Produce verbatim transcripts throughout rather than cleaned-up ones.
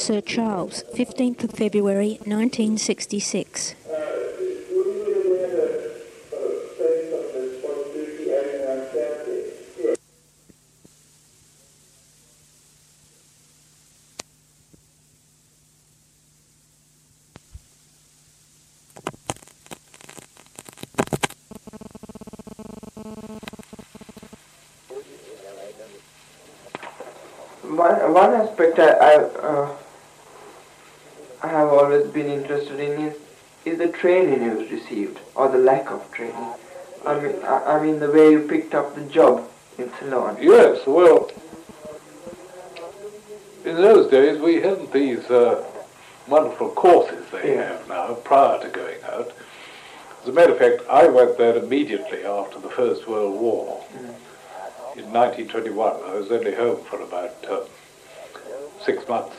Sir Charles, fifteenth of February nineteen sixty-six. One, one aspect I, I, uh, I have always been interested in is, is the training you received, or the lack of training. I mean, I, I mean the way you picked up the job in Ceylon. Yes, well, in those days we hadn't these uh, wonderful courses they Yeah. have now prior to going out. As a matter of fact, I went there immediately after the First World War. Mm. In nineteen twenty-one, I was only home for about uh, six months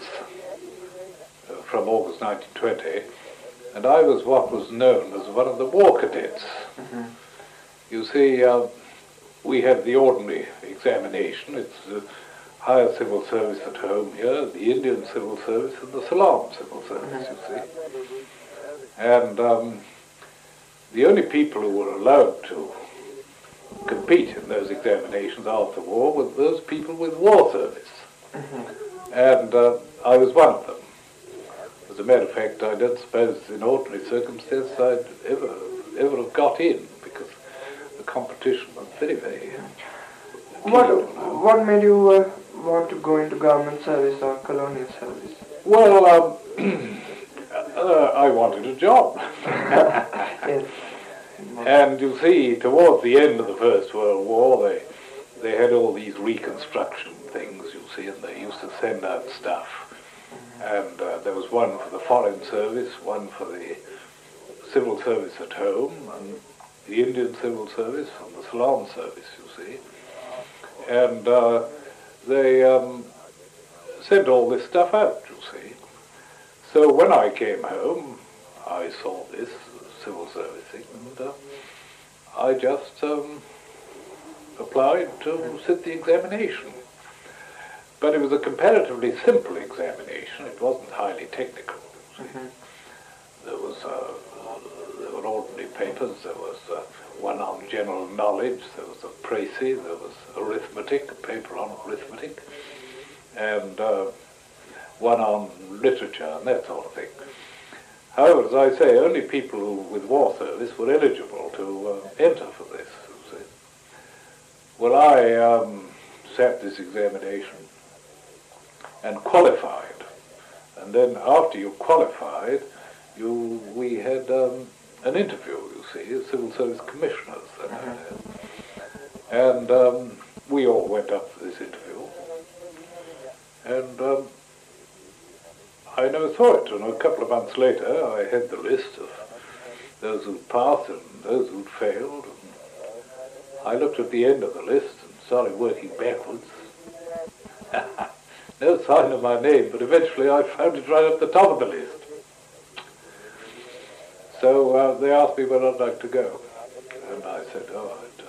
uh, from August nineteen twenty, and I was what was known as one of the war cadets. Mm-hmm. You see, uh, we have the ordinary examination. It's the higher civil service at home here, the Indian civil service, and the Ceylon civil service, Mm-hmm. you see. And um, the only people who were allowed to compete in those examinations after war were those people with war service. Mm-hmm. And uh, I was one of them. As a matter of fact, I don't suppose in ordinary circumstances I'd ever, ever have got in, because the competition was very, very uh, What, keen, you know. what made you uh, want to go into government service or colonial service? Well, um, uh, I wanted a job. Yes. And you see, towards the end of the First World War, they they had all these reconstruction things, you see, and they used to send out stuff. And uh, there was one for the Foreign Service, one for the Civil Service at home, and the Indian Civil Service, and the Ceylon Service, you see. And uh, they um, sent all this stuff out, you see. So when I came home, I saw this civil service thing, and uh, I just um, applied to sit the examination. But it was a comparatively simple examination. It wasn't highly technical. Mm-hmm. There was uh, there were ordinary papers. There was uh, one on general knowledge. There was a précis. There was arithmetic, a paper on arithmetic, and uh, one on literature and that sort of thing. However, as I say, only people who, with war service were eligible to uh, enter for this. You see. Well, I um, sat this examination and qualified, and then after you qualified, you we had um, an interview. You see, as civil service commissioners that I had, and um, we all went up for this interview, and. Um, I never saw it, and a couple of months later I had the list of those who'd passed and those who'd failed, and I looked at the end of the list and started working backwards. No sign of my name, but eventually I found it right at the top of the list. So uh, they asked me where I'd like to go, and I said, oh, I'd,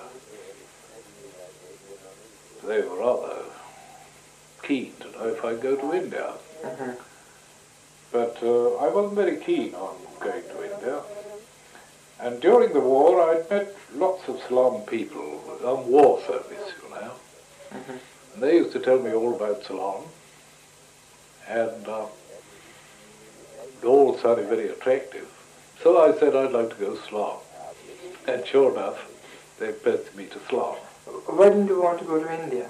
uh, they were rather keen to know if I'd go to India. Mm-hmm. But uh, I wasn't very keen on going to India. And during the war, I'd met lots of Ceylon people on war service, you know. Mm-hmm. And they used to tell me all about Ceylon. And uh, it all sounded very attractive. So I said I'd like to go to Ceylon. And sure enough, they posted me to Ceylon. Why didn't you want to go to India?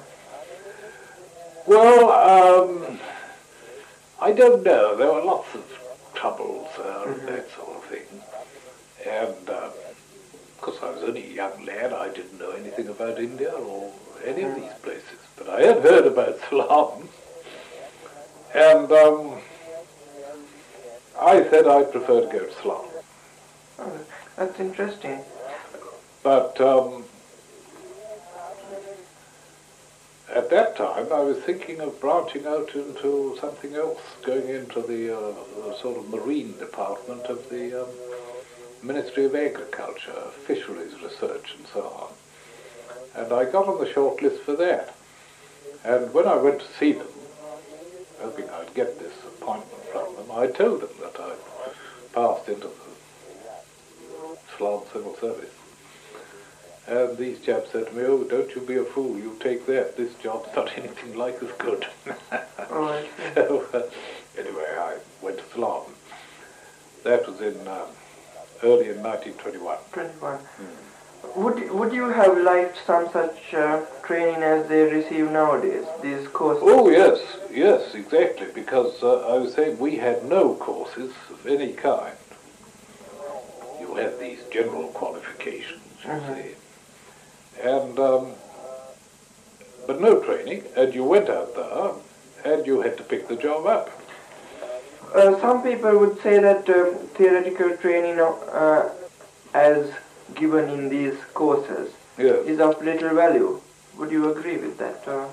Well, um... I don't know. There were lots of troubles there uh, and Mm-hmm. that sort of thing. And, uh, of course, I was only a young lad. I didn't know anything about India or any Mm-hmm. of these places. But I had heard about Ceylon. And um, I said I'd prefer to go to Ceylon. Oh, that's interesting. But um, at that time, I was thinking of branching out into something else, going into the, uh, the sort of marine department of the um, Ministry of Agriculture, fisheries research and so on. And I got on the short list for that. And when I went to see them, hoping I'd get this appointment from them, I told them that I passed into the Ceylon Civil Service. And these chaps said to me, "Oh, don't you be a fool, you take that, this job's not anything like as good." Oh, I see. So, uh, anyway, I went to Ceylon. That was in um, early in nineteen twenty-one. twenty-one. Hmm. Would, would you have liked some such uh, training as they receive nowadays, these courses? Oh, yes, yes, exactly, because uh, I was saying we had no courses of any kind. You had these general qualifications, you Mm-hmm. see, and, um, but no training, and you went out there, and you had to pick the job up. Uh, some people would say that um, theoretical training uh, as given in these courses Yes. is of little value. Would you agree with that? Uh,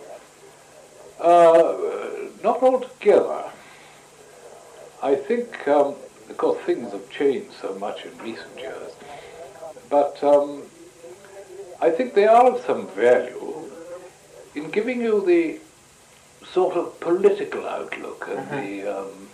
Uh, not altogether. I think, um, because things have changed so much in recent years, but um, I think they are of some value in giving you the sort of political outlook and Mm-hmm. the um,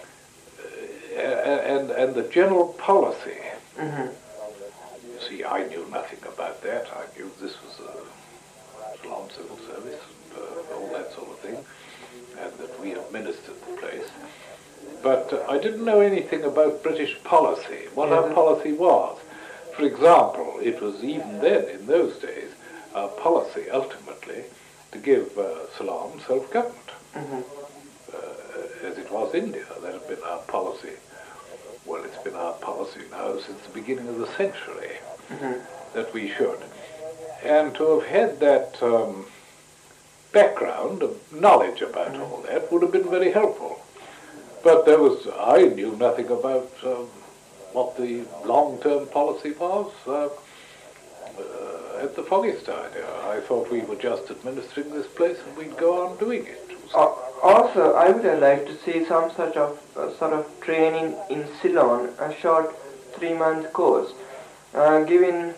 uh, and and the general policy. mm-hmm. You see, I knew nothing about that. I knew this was a Ceylon Civil Service and uh, all that sort of thing, and that we administered the place. But uh, I didn't know anything about British policy, what our Mhm. policy was. For example, it was even then, in those days, our policy ultimately to give uh, Ceylon self-government, Mm-hmm. uh, as it was India. That had been our policy. Well, it's been our policy now since the beginning of the century Mm-hmm. that we should. And to have had that um, background of knowledge about Mm-hmm. all that would have been very helpful. But there was, I knew nothing about um, what the long-term policy was uh, uh, at the foggiest idea. I thought we were just administering this place and we'd go on doing it. Uh, also, I would have liked to see some sort of uh, sort of training in Ceylon, a short three-month course, uh, giving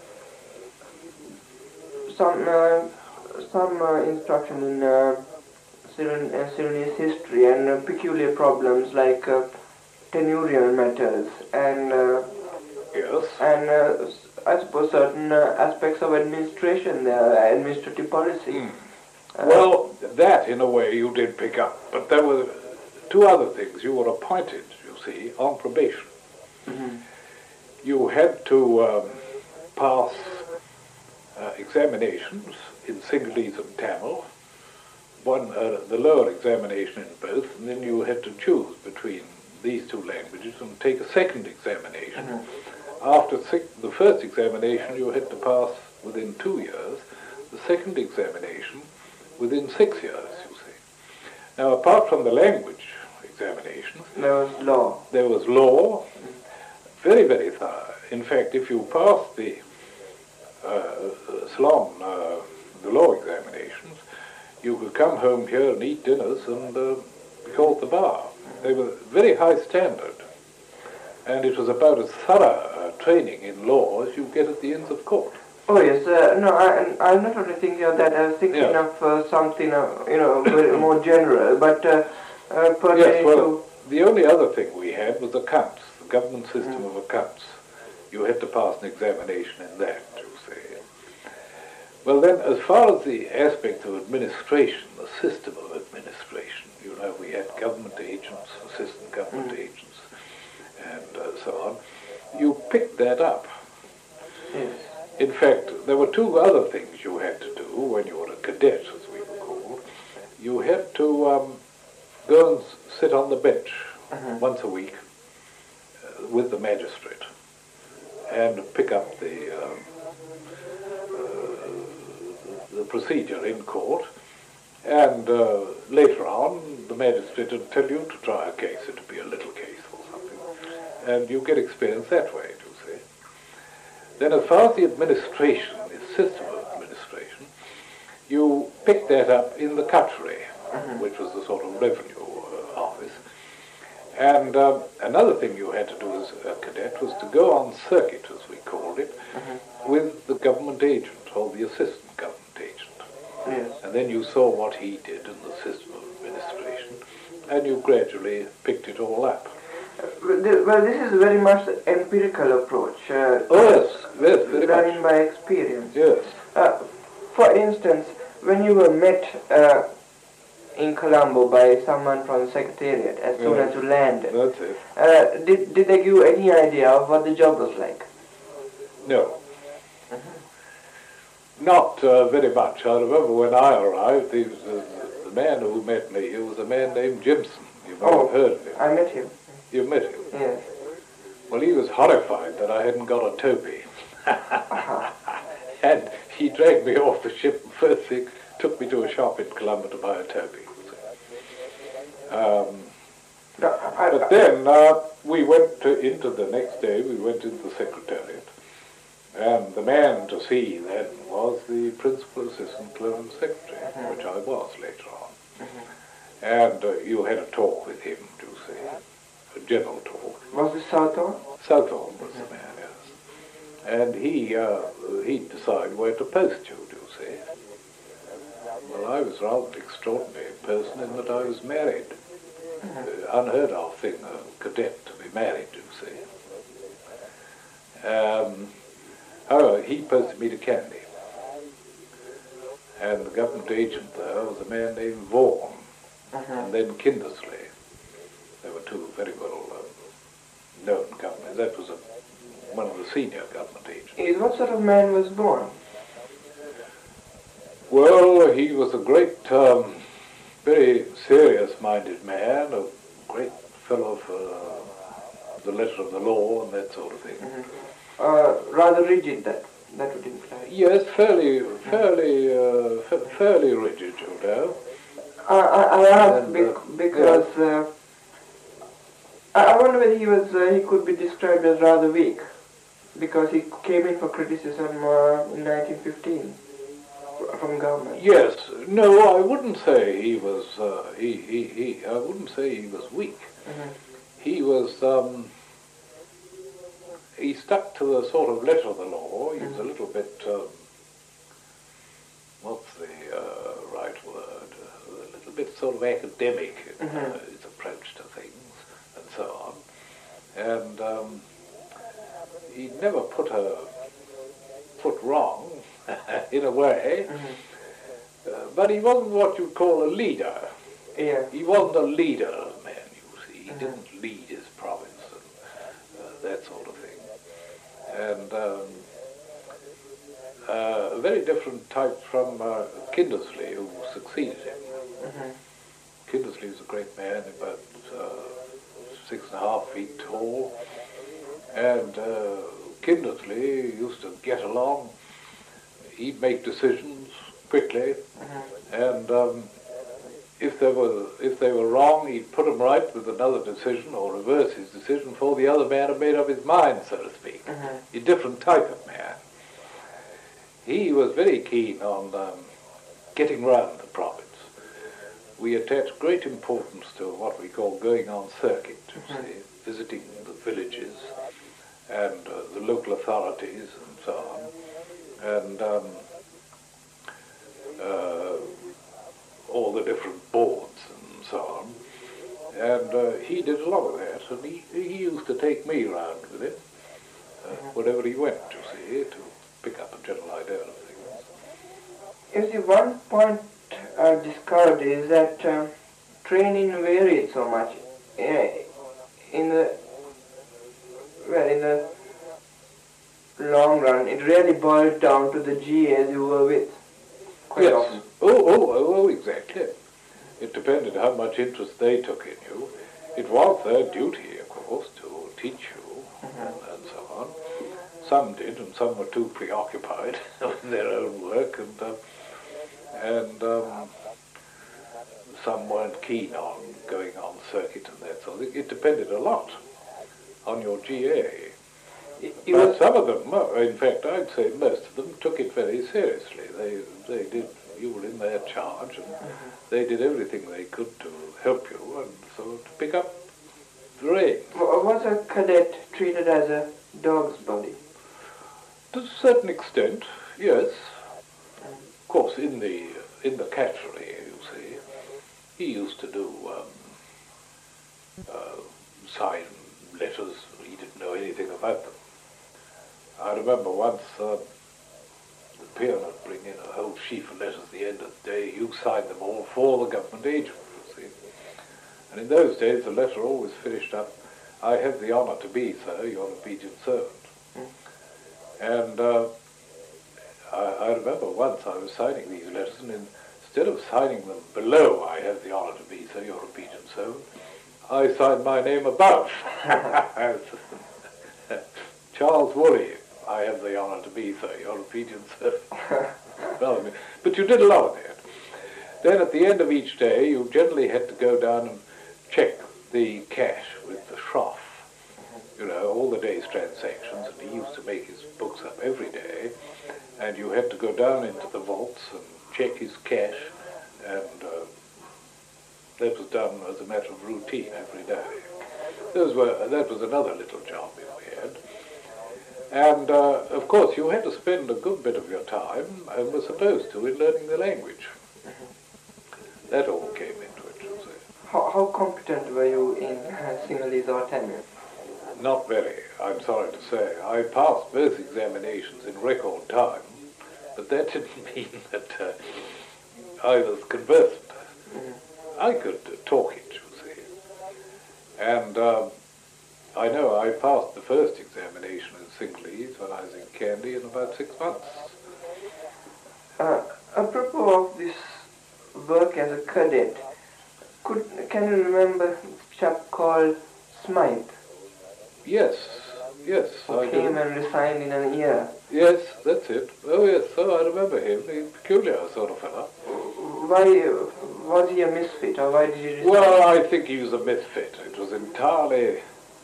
some uh, some uh, instruction in uh, Ceylon, uh, Ceylonese history and uh, peculiar problems like uh, tenurial matters and uh, Yes. and uh, s- I suppose certain uh, aspects of administration there, administrative policy. Mm. Uh, Well, that in a way you did pick up, but there were two other things. You were appointed, you see, on probation. mhm. You had to um, pass uh, examinations in Sinhalese and Tamil, one uh, the lower examination in both, and then you had to choose between these two languages and take a second examination. Mhm. After six, the first examination you had to pass within two years, the second examination within six years, you see. Now, apart from the language examinations, There was law. there was law, very, very thorough. In fact, if you passed the uh, Ceylon, uh, the law examinations, you could come home here and eat dinners and uh, be called the bar. They were very high standard, and it was about as thorough uh, training in law as you get at the Inns of Court. Oh yes, uh, no, I, I'm not only thinking of that, I was thinking Yeah. of uh, something, uh, you know, very more general, but uh, uh, Yes, pertaining well, the only other thing we had was accounts, the government system Mm. of accounts. You had to pass an examination in that, you see. Well then, as far as the aspect of administration, the system of administration, you know, we had government agents, assistant government Mm. agents, and uh, so on, you picked that up. to... Yes. In fact, there were two other things you had to do when you were a cadet, as we were called. You had to um, go and s- sit on the bench Mhm. once a week uh, with the magistrate and pick up the, um, uh, the procedure in court. And uh, later on, the magistrate would tell you to try a case. It would be a little case or something. And you get experience that way, you see. Then as far as the administration, the system of administration, you pick that up in the cuttery, Mhm. which was the sort of revenue uh, office. And um, another thing you had to do as a cadet was to go on circuit, as we called it, Mhm. with the government agent or the assistant government agent. Yes. And then you saw what he did in the system of administration, and you gradually picked it all up. Well, thi- well, this is very much the empirical approach. Uh, Oh yes, yes, very learning much. by experience. Yes. Uh, for instance, when you were met uh, in Colombo by someone from the Secretariat as soon Yeah. as you landed, That's it. uh, did, did they give you any idea of what the job was like? No. Not uh, very much. I remember when I arrived, the, the, the man who met me, he was a man named Jimson. You might Oh, have heard of him. I met him. You met him. Yes. Well, he was horrified that I hadn't got a topi. And he dragged me off the ship and first thing took me to a shop in Colombo to buy a topi. Um, No, I, but then uh, we went to, into the next day, we went into the Secretariat, and the man to see then was the Principal Assistant Colonial Secretary, Mhm. which I was later on. Mhm. And uh, you had a talk with him, to see, a general talk. Was this Southall? Southall was the man, yes. And he, uh, he'd decide where to post you, do you see. Well, I was rather an extraordinary person in that I was married. Uh, unheard of thing, a cadet to be married, do you see. Um, however, he posted me to Kandy. And the government agent there was a man named Vaughan, and then Kindersley. They were two very well um, known government. That was a, one of the senior government agents. Is what sort of man was born? Well, he was a great, um, very serious-minded man, a great fellow for uh, the letter of the law and that sort of thing. Uh, rather rigid, that that would imply. Yes, fairly, fairly, uh, fa- fairly rigid, you know. I, I, I asked And, bec- uh, because uh, I, I wonder whether he was uh, he could be described as rather weak, because he came in for criticism uh, in nineteen fifteen fr- from government. Yes, no, I wouldn't say he was. Uh, he, he, he. I wouldn't say he was weak. Mhm. He was. Um, he stuck to the sort of letter of the law. He was a little bit. Um, what's the uh, right word? Uh, a little bit sort of academic in uh, Mhm. his approach to things and so on. And um, he never put a foot wrong in a way. Mhm. Uh, but he wasn't what you'd call a leader. Yeah. He wasn't a leader man, you see. He Mhm. didn't lead his province and uh, that sort of thing. And um, uh, a very different type from uh, Kindersley, who succeeded him. Mhm. Kindersley was a great man, about uh, six and a half feet tall. And uh, Kindersley used to get along. He'd make decisions quickly. Mhm. And um, if they were if they were wrong, he'd put them right with another decision or reverse his decision before the other man had made up his mind, so to speak. Mhm. A different type of man. He was very keen on um, getting round the province. We attached great importance to what we call going on circuit, you Mhm. see, visiting the villages and uh, the local authorities and so on. And um, uh, all the different boards and so on. And uh, he did a lot of that, and he, he used to take me round with him uh, wherever he went, you see, to pick up a general idea of things. You see, one point I've discovered is that um, training varied so much. Uh, in the well, in the long run, it really boiled down to the G As you were with. Quite Yes. often. Oh, oh, oh, oh, exactly. It depended how much interest they took in you. It was their duty, of course, to teach you Mhm. and, and so on. Some did, and some were too preoccupied with their own work, and uh, and um, some weren't keen on going on circuit and that sort of thing. It depended a lot on your G A. It- it But was- some of them, uh, in fact, I'd say most of them took it very seriously. They they did. You were in their charge, and they did everything they could to help you, and so to pick up the reins. w- was a cadet treated as a dog's body? To a certain extent, yes. Of course, in the in the catchery, you see, he used to do um, uh, sign letters. He didn't know anything about them. I remember once uh, the peer would bring in a whole sheaf of letters at the end of the day. You signed them all for the government agent, you see. And in those days, the letter always finished up, "I have the honour to be, sir, your obedient servant." Mm. And uh, I, I remember once I was signing these letters, and instead of signing them below, "I have the honour to be, sir, your obedient servant," I signed my name above. Charles Woolley, "I have the honour to be, sir, your obedient servant." But you did a lot of that. Then at the end of each day, you generally had to go down and check the cash with the shroff, you know, all the day's transactions, and he used to make his books up every day, and you had to go down into the vaults and check his cash, and uh, that was done as a matter of routine every day. Those were, that was another little job we had. And, uh, of course, you had to spend a good bit of your time, and were supposed to, in learning the language. Mm-hmm. That all came into it, you see. How, how competent were you in uh, Sinhalese or Tamil? Not very, I'm sorry to say. I passed both examinations in record time, but that didn't mean that uh, I was conversant. Mm-hmm. I could uh, talk it, you see. And um, I know I passed the first examination in Sinhalese when I was in Kandy in about six months. Uh, apropos of this work as a cadet, could can you remember a chap called Smythe? Yes, yes. Who I came do. and resigned in an year. Yes, that's it. Oh yes, so I remember him. He's a peculiar sort of fellow. Why, uh, was he a misfit, or why did he resign? Well, I think he was a misfit. It was entirely...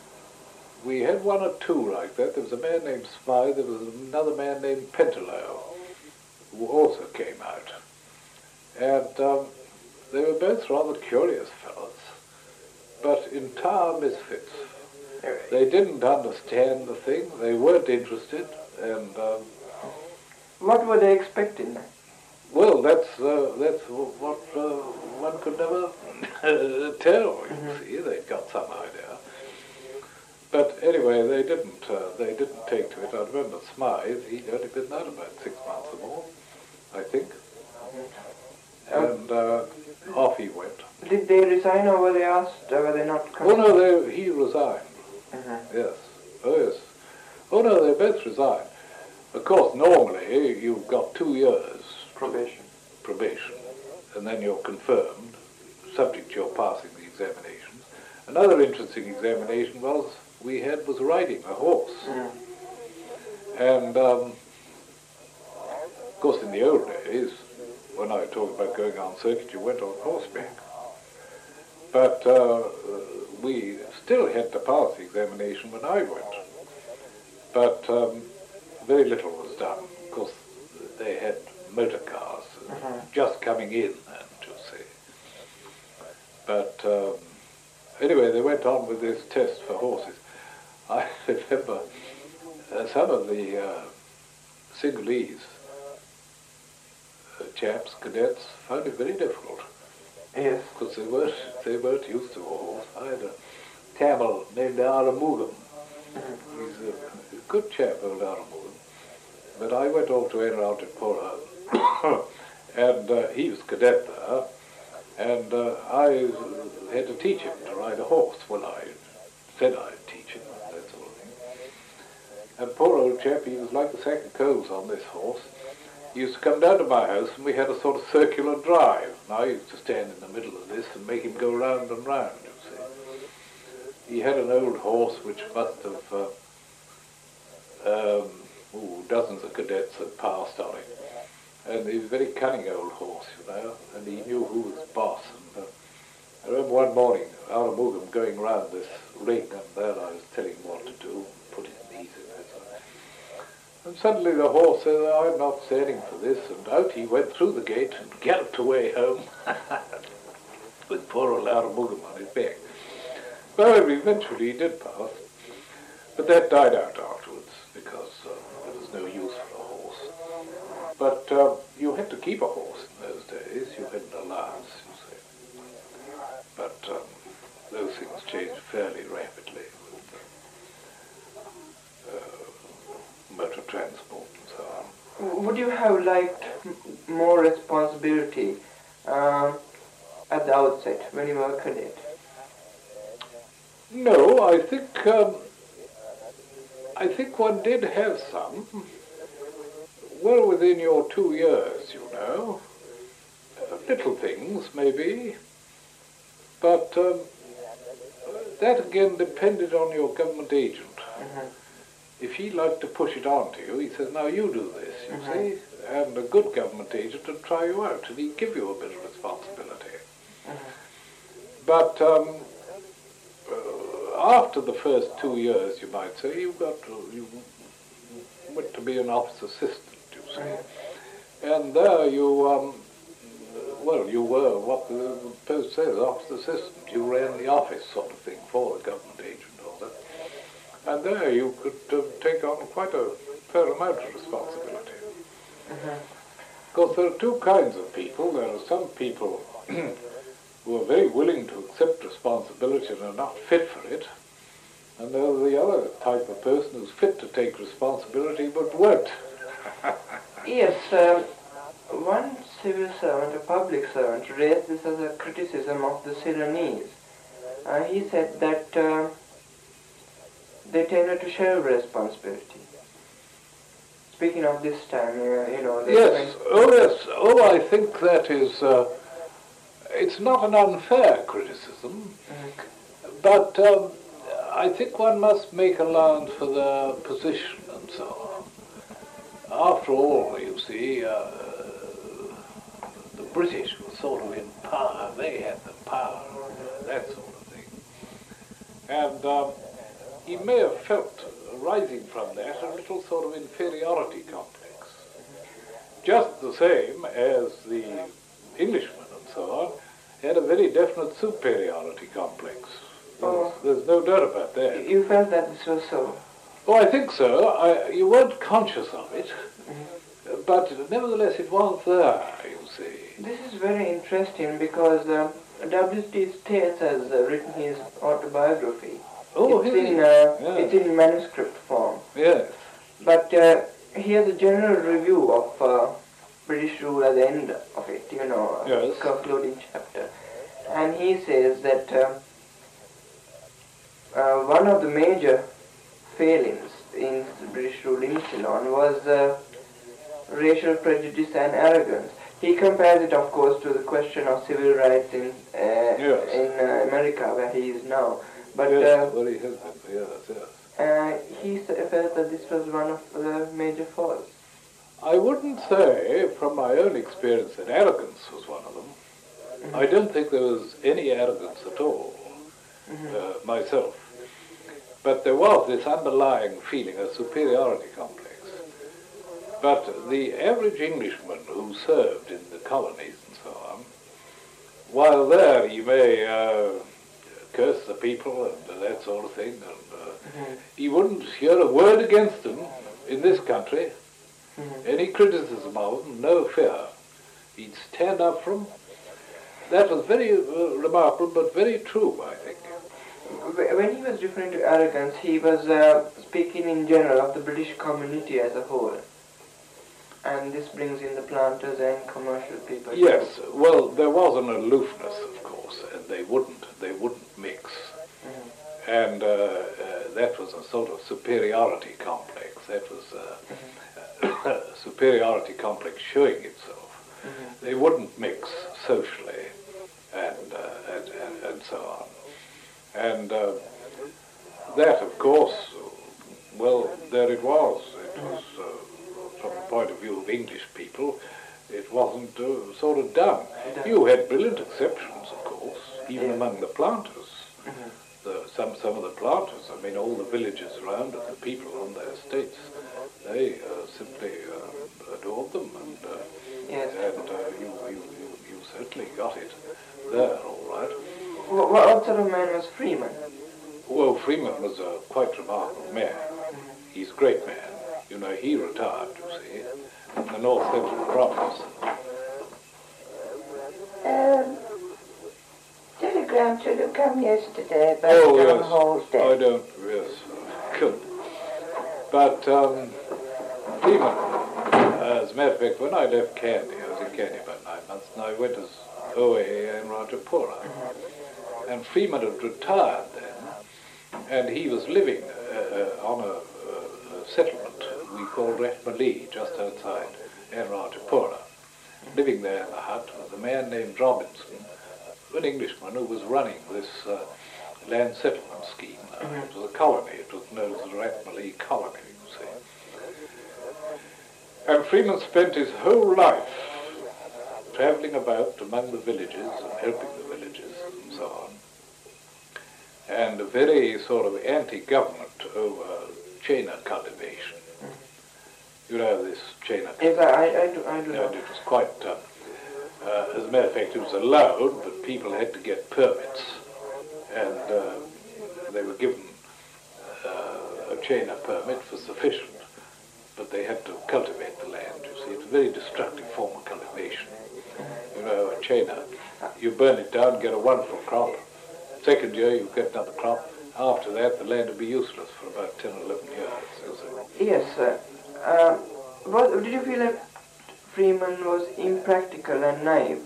We had one or two like that. There was a man named Smythe, there was another man named Pentelow, who also came out. And um, they were both rather curious fellows, but entire misfits. They didn't understand the thing, they weren't interested, and... Um, what were they expecting? Well, that's uh, that's what uh, one could never tell, you mm-hmm. see. They'd got some idea. But anyway, they didn't uh, they didn't take to it. I remember Smythe, he'd only been there about six months or more, I think. And uh, off he went. Did they resign, or were they asked, or were they not... Oh no, they, he resigned. Mm-hmm. Yes. Oh yes. Oh no, they both resigned. Of course, normally you've got two years probation. Probation, and then you're confirmed, subject to your passing the examinations. Another interesting examination was we had was riding a horse, mm. and um, of course in the old days, when I talk about going on circuit, you went on horseback. But uh, we still had to pass the examination when I went. But um, very little was done. Of course, they had motor cars uh-huh. just coming in, and you see. But um, anyway, they went on with this test for horses. I remember uh, some of the uh, Sinhalese uh, chaps, cadets, found it very difficult. Yes. Because they weren't, they weren't used to a horse. I had a Tamil named Aramugam. Mm-hmm. He's a, a good chap, old Aramugam. But I went off to Enrautapura, and uh, he was cadet there, and uh, I had to teach him to ride a horse. Well, I said I'd teach him, that sort of thing. And poor old chap, he was like a sack of coals on this horse. He used to come down to my house, and we had a sort of circular drive. And I used to stand in the middle of this and make him go round and round, you see. He had an old horse which must have, uh, um, ooh, dozens of cadets had passed on it. And he was a very cunning old horse, you know, and he knew who was boss. And uh, I remember one morning, Aramugam going round this ring, and there I was telling him what to do, put his knees in it. And suddenly the horse said, I'm not standing for this, and out he went through the gate and galloped away home with poor old Aramugam on his back. Well, eventually he did pass, but that died out afterwards because uh, there was no use for a horse. But uh, you had to keep a horse in those days, you had an allowance, you see. But um, those things changed fairly rapidly with uh, uh, motor transport and so on. Would you have liked m- more responsibility uh, at the outset when you were a cadet? No, I think um, I think one did have some. Well, within your two years, you know, uh, little things maybe, but um, that again depended on your government agent. Mm-hmm. If he liked to push it on to you, he says, "Now you do this," you Mm-hmm. see, and a good government agent would try you out, and he'd give you a bit of responsibility. Mm-hmm. But um, uh, after the first two years, you might say, you got to, you went to be an office assistant, you see. Mm-hmm. And there you, um, well, you were what the post says, office assistant. You ran the office sort of thing for a government agent or that. And there you could uh, take on quite a fair amount of responsibility. Mm-hmm. Because there are two kinds of people. There are some people who are very willing to accept responsibility and are not fit for it. And there's the other type of person who's fit to take responsibility but won't. Yes, um, one civil servant, a public servant, raised this as a criticism of the Sudanese. Uh, he said that uh, they tended to share responsibility. Speaking of this time, uh, you know... the Yes, when- oh yes, oh I think that is, uh, it's not an unfair criticism, Mhm. but um, I think one must make allowance for their position and so on. After all, you see, uh, the British were sort of in power, they had the power, that sort of thing. And um, he may have felt, arising from that, a little sort of inferiority complex. Just the same as the Englishmen and so on had a very definite superiority complex. There's, Oh. there's no doubt about that. You felt that this was so? Oh, I think so. I, you weren't conscious of it, Mhm. but nevertheless it was there, you see. This is very interesting because uh, W T States has uh, written his autobiography. Oh, it's really? in uh, Yeah. it's in manuscript form. Yes. But uh, he has a general review of uh, British rule at the end of it, you know, Yes. concluding chapter. And he says that uh, uh, one of the major failings in British rule in Ceylon was uh, racial prejudice and arrogance. He compares it, of course, to the question of civil rights in uh, Yes. in uh, America, where he is now. But yes, uh, very has been, yes, yes. uh, he s- felt that this was one of the major faults. I wouldn't say, from my own experience, that arrogance was one of them. Mhm. I don't think there was any arrogance at all, Mhm. uh, myself. But there was this underlying feeling of superiority complex. But the average Englishman who served in the colonies and so on, while there he may uh, curse the people and that sort of thing, and uh, Mhm. he wouldn't hear a word against them in this country. Mhm. Any criticism of them, no fear. He'd stand up for them. That was very uh, remarkable, but very true, I think. Wh- When he was referring to arrogance, he was uh, speaking in general of the British community as a whole. And this brings in the planters and commercial people. Yes, well, there was an aloofness, of course, and they wouldn't, they wouldn't mix. Mhm. And uh, uh, that was a sort of superiority complex. That was uh, superiority complex showing itself. Mhm. They wouldn't mix socially and, uh, and, and, and so on. And uh, that, of course, well, there it was. It was, uh, from the point of view of English people, it wasn't uh, sort of done. You had brilliant exceptions, of course, even Yeah. among the planters. Mhm. The, some some of the planters, I mean, all the villages around it, the people on their estates, they uh, simply uh, adored them, and, uh, Yes. and uh, you, you, you, you certainly got it there, all right. Wh- What sort of man was Freeman? Well, Freeman was a quite remarkable man. He's a great man. You know, he retired, you see, in the North Central Province. Um, tell a grandchildren come yesterday, back Oh, on yes. Hall's I Day. don't, yes, could. But, um, Freeman, as a matter of fact, when I left Kandy, I was in Kandy about nine months, and I went as O A in Rajapura. And Freeman had retired then, and he was living uh, on a, a settlement we called Ratmali, just outside in Rajapura. Living there in the hut was a man named Robinson, an Englishman who was running this uh, land settlement scheme. Uh, it was a colony, it was known as the Ratmali colony, you see. And Freeman spent his whole life travelling about among the villages and helping the villages and so on. And a very sort of anti-government over Chaina cultivation. You know this Chaina cultivation? Yes, I, I, I do, I do No, know. it was quite, uh, uh, as a matter of fact, it was allowed, but people had to get permits. And uh, they were given uh, a Chaina permit for sufficient, but they had to cultivate the land, you see. It's a very destructive form of cultivation. You know, a Chaina, you burn it down, get a wonderful crop. Second year, you get another crop. After that, the land will be useless for about ten or eleven years. You see. Yes, sir. Uh, what, did you feel like Freeman was impractical and naive?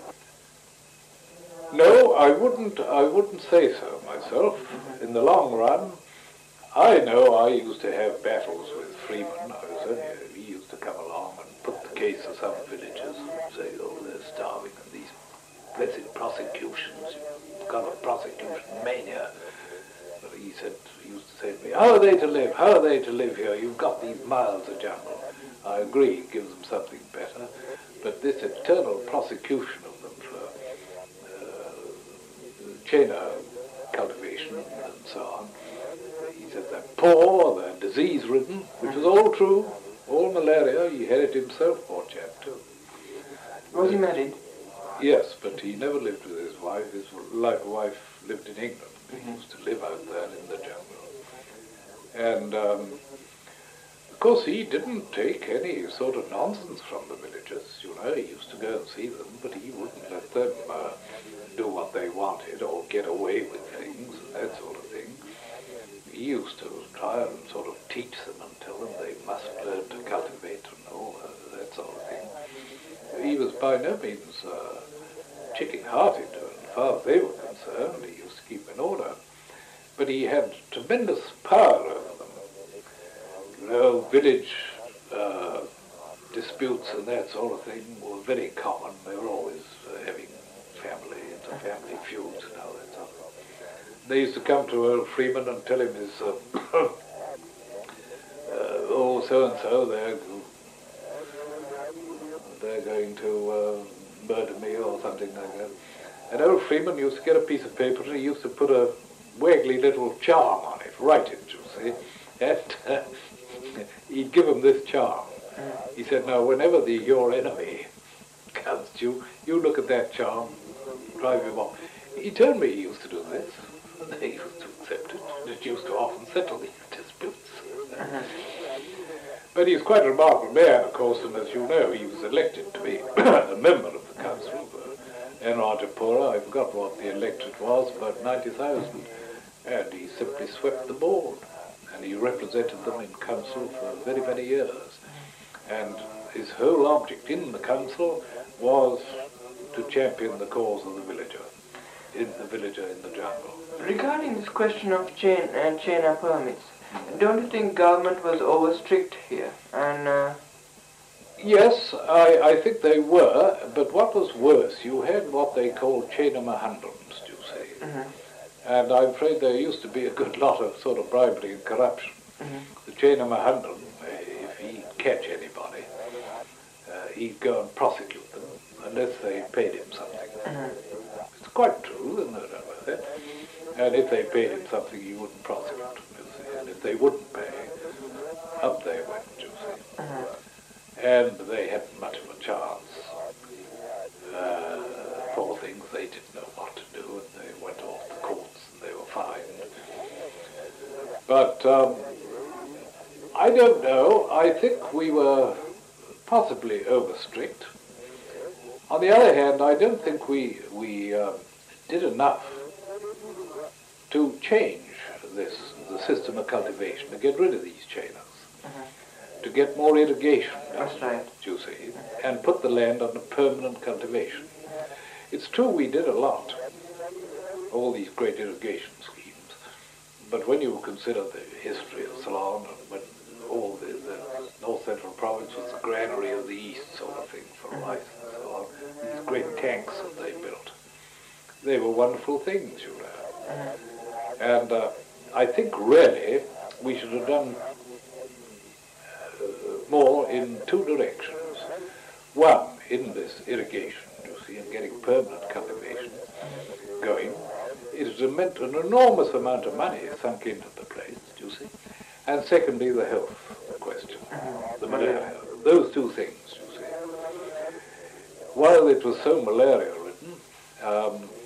No, I wouldn't. I wouldn't say so myself. In the long run, I know I used to have battles with Freeman. I was only, he used to come along and put the case of some villagers and say, "Oh, they're starving, and these blessed prosecutions. You've got a prosecution mania." But he said, he used to say to me, "How are they to live? How are they to live here? You've got these miles of jungle." I agree, it gives them something better, but this eternal prosecution of them for uh, Chaina cultivation and so on. He said they're poor, they're disease-ridden, which was all true. All malaria, he had it himself, poor chap, too. Was he married? Yes, but he never lived with his wife. His li- wife lived in England. He used to live out there in the jungle. And, um, of course, he didn't take any sort of nonsense from the villagers. You know, he used to go and see them, but he wouldn't let them uh, do what they wanted or get away with things and that sort of thing. He used to try and sort of teach them and tell them they must learn to cultivate and all uh, that sort of thing. He was by no means uh, chicken-hearted, as far as they were concerned. He used to keep in order. But he had tremendous power over them. You know, village uh, disputes and that sort of thing were very common. They were always uh, having family, inter-family feuds and all that sort of thing. They used to come to old Freeman and tell him his, uh, uh, oh, so-and-so, they're, they're going to uh, murder me or something like that. And old Freeman used to get a piece of paper and he used to put a waggly little charm on it, write it, you see. And uh, he'd give him this charm. He said, "Now, whenever the, your enemy comes to you, you look at that charm, drive him off." He told me he used to do this. And they used to accept it. It used to often settle these disputes. But he's quite a remarkable man, of course, and as you know, he was elected to be a member of the council in Rajapura. I forgot what the electorate was, about ninety thousand. And he simply swept the board. And he represented them in council for very many years. And his whole object in the council was to champion the cause of the villager, in the villager in the jungle. Regarding this question of chain and Chaina permits, don't you think government was over strict here? And uh, Yes, I, I think they were, but what was worse, you had what they called Chaina Mahandans, you see. mhm, And I'm afraid there used to be a good lot of sort of bribery and corruption. mhm. The Chaina Mahandan, if he'd catch anybody, uh, he'd go and prosecute them unless they paid him something. Mhm. It's quite true, there's no doubt about that. And if they paid him something, he wouldn't prosecute them, you see. And if they wouldn't pay, up they went, you see. Mhm. And they hadn't much of a chance. Uh, poor things, they didn't know what to do, and they went off the courts and they were fined. But um, I don't know. I think we were possibly over strict. On the other hand, I don't think we we uh, did enough to change this, the system of cultivation, to get rid of these chainers, Uh-huh. to get more irrigation, That's right. you see, and put the land under permanent cultivation. It's true we did a lot, all these great irrigation schemes, but when you consider the history of Ceylon, and when all the, the North Central Province was the granary of the East sort of thing for rice and so on, these great tanks that they built, they were wonderful things, you know. And uh, I think really we should have done uh, more in two directions. One, in this irrigation, you see, and getting permanent cultivation going. It has meant an enormous amount of money sunk into the place, you see. And secondly, the health question, the malaria. Those two things, you see. While it was so malaria-ridden, um,